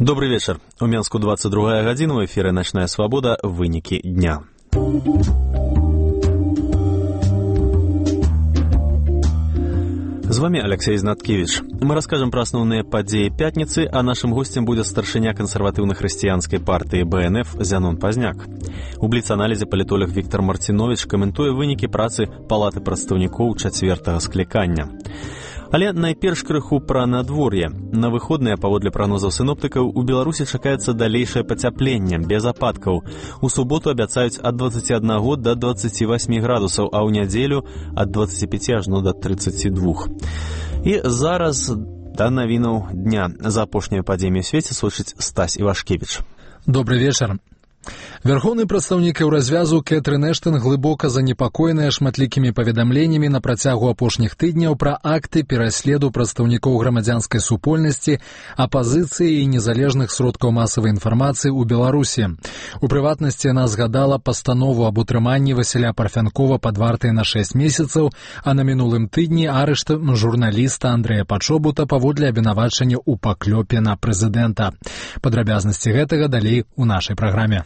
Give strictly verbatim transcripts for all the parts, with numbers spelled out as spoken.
Добрый вечер. У Менску двадцать другая гадзіна, у эфире «Ночная свобода», вынікі дня. З вами Алексей Знаткевич. Мы расскажем про основные подеи пятницы, а нашим гостем будет старшыня консервативно-христианской партии Бэ Эн Эф Зянон Пазняк. У бліц-аналізе палітолог Віктор Мартинович каментуе вынікі працы Палаты прадстаўнікоў чацвёртага склікання. Але найперш крыху пра надвор'е. На выходныя, паводле прагнозаў сіноптыкаў, у Беларусі чакаецца далейшае пацяпленне, без ападкаў. У суботу абяцаюць ад дваццаці аднаго да дваццаці васьмі градусаў, а ў нядзелю ад дваццаці пяці ажно да трыццаці двух. І зараз да навінаў дня. За апошнімі падзеямі ў свеце сочыць Стась Івашкевіч. Добрый вечер. Верховны прадстаўнік Еўразвязу Кэтрын Эштон глыбока занепакоеная шматлікімі паведамленнямі на працягу апошніх тыдняў пра акты пераследу прадстаўнікоў грамадзянскай супольнасці, апазіцыі і незалежных сродкаў масавай інфармацыі ў Беларусі. У прыватнасці яна згадала пастанову аб утрыманні Васіля Парфянкова пад вартай на шэсць месяцаў, а на мінулым тыдні арышт журналіста Андрэя Пачобута паводле абвінавачання ў паклёпе на прэзідэнта. Падрабязнасці гэтага далей у нашай праграме.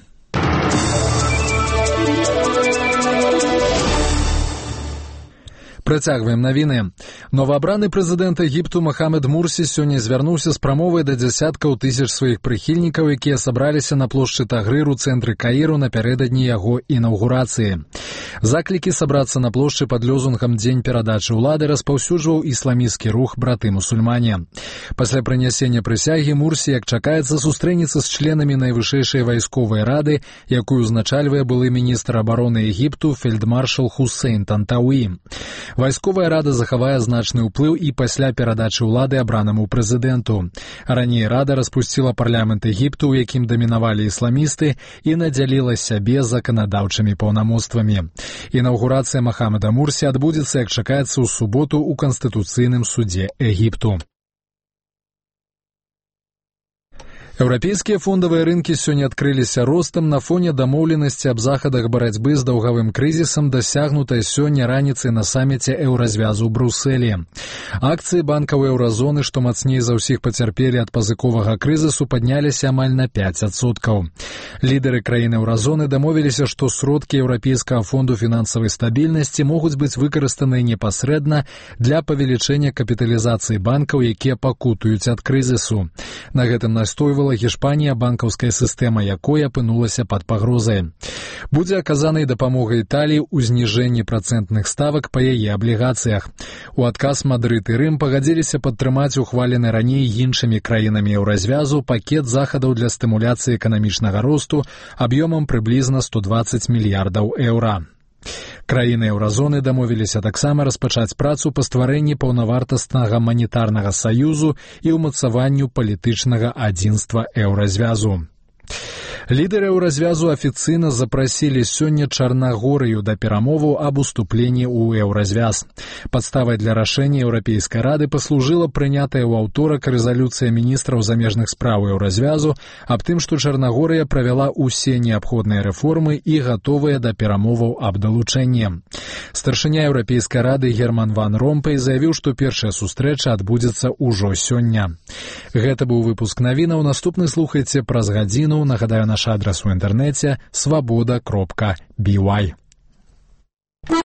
Працягваем навіны. Новаабраны прэзідэнт Егіпту Махамед Мурсі сёння звярнуўся з прамовай да дзясяткаў тысяч сваіх прыхільнікаў, якія сабраліся на плошчы Тагрыр у цэнтры Каіру напярэдадні яго інаўгурацыі. Заклікі сабрацца на плошчы пад лёзунгам «Дзень перадачы ўлады» распаўсюджваў ісламісцкі рух «Браты-мусульмане». Пасля прынясення прысягі Мурсі, як чакаецца, сустрэнецца з членамі найвышэйшай вайсковай рады, якую узначальвае былы міністр абароны Егіпту фельдмаршал Хусейн Тантауі. Вайсковая рада захавае значны ўплыў і пасля перадачы ўлады абранаму прэзідэнту. Раней рада распусціла парламент Егіпту, у якім дамінавалі ісламісты, і надзяліла сябе заканадаўчымі паўнамоцтвамі. Інаўгурацыя Махамеда Мурсі адбудзецца, як чакаецца, ў суботу ў Канстытуцыйным судзе Егіпту. Еўрапейскія фондавыя рынкі сёння адкрыліся ростам на фоне дамоўленасці аб захадах барацьбы з даўгавым крызісам, дасягнутай сёння раніцай на саміце Еўразвязу ў Брусэлі. Акцыі банкаў еўразоны, што мацней за ўсіх пацярпелі ад пазыковага крызісу, падняліся амаль на пяць адсоткаў. Лідары краін еўразоны дамовіліся, што сродкі Еўрапейскага фонду фінансавай стабільнасці могуць быць выкарыстаныя непасрэдна для павелічэння капіталізацыі банкаў, якія пакутуюць ад крызісу. На гэтым настойвала Гішпанія, банкаўская сістэма якой апынулася пад пагрозай. Будзе аказанай дапамога Італіі ў зніжэнні працэнтных ставак па яе аблігацыях. У адказ Мадрыд і Рым пагадзіліся падтрымаць ухвалены раней іншымі краінамі Еўразвязу пакет захадаў для стымуляцыі эканамічнага росту аб'ёмам прыблізна сто дваццаць мільярдаў еўра. Краіны еўразоны дамовіліся таксама распачаць працу па стварэнні паўнавартаснага манетарнага саюзу і ўмацаванню палітычнага адзінства еўразвязу. Лідары еўразвязу афіцыйна запрасілі сёння Чарнагорыю да перамоваў аб уступленні ў еўразвяз. Падставай для рашэння Еўрапейскай рады паслужыла прынятая ў аўторак рэзалюцыя міністраў замежных спраў еўразвязу аб тым, што Чарнагорыя правяла ўсе неабходныя рэформы і гатовая да перамоваў аб далучэнні. Старшыня Еўрапейскай рады Герман ван Ромпэй заявіў, што першая сустрэча адбудзецца ўжо сёння. Гэта быў выпуск навінаў. Наступны слухайце праз гадзіну. Нагадаю, наш адрас у інтэрнэце свабода кропка би вай.